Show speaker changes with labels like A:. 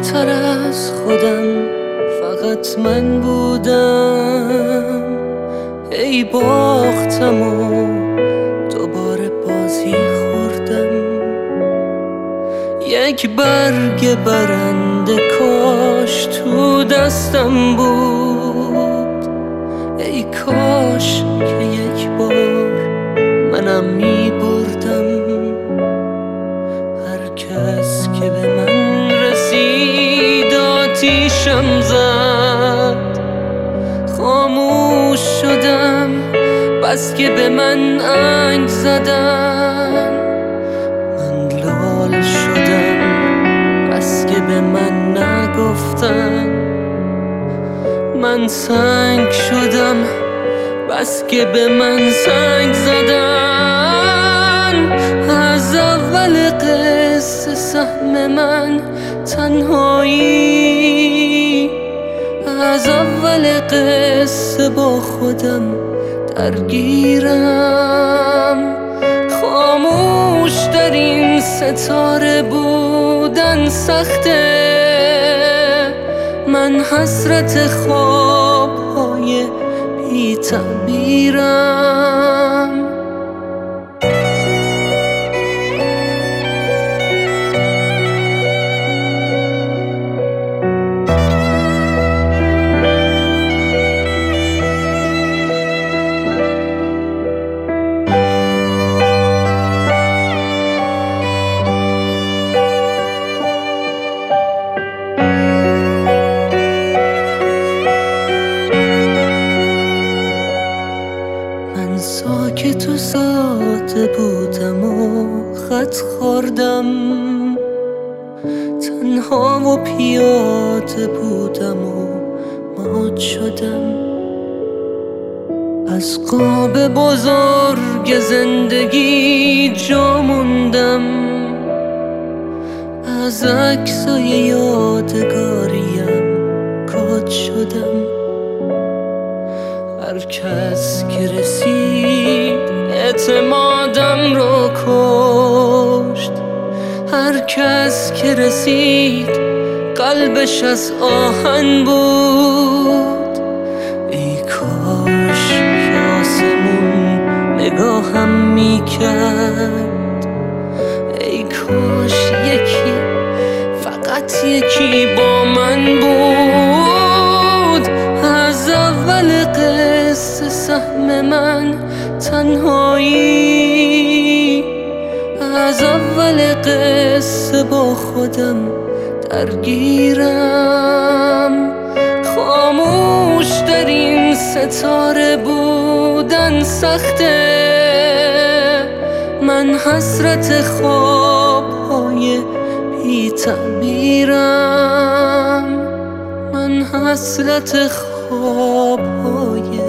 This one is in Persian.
A: دورتر از خودم فقط من بودم. ای باختم و دوباره بازی خوردم. یک برگ برنده کاش تو دستم بود. ای کاش که یک بار منم می بردم. هر کس که به من رسید آتیشم زد. خاموش شدم بس که به من انگ زدن. من لال شدم بس که به من نگفتن. من سنگ شدم بس که به من سنگ زدن. از اول قصه سهم من تنهایی. از اول قصه با خودم درگیرم. خاموش در این ستاره بودن سخته. من حسرت خواب‌های بی تعبیرم. ساکت و ساده بودم و خط خوردم. تنها و پیاده بودم و مات شدم. از قاب بزرگ زندگی جا موندم. از عکسای یادگاریم کات شدم. هر کس که رسید اعتمادم رو کشت. هر کس که رسید قلبش از آهن بود. ای کاش که آسمون نگاهم میکرد. ای کاش یکی فقط یکی با من بود. از اول قصه سهم من تنهایی. از اول قصه با خودم درگیرم. خاموش در این ستاره بودن سخته. من حسرت خواب‌های بی تعبیرم. من حسرت خواب‌های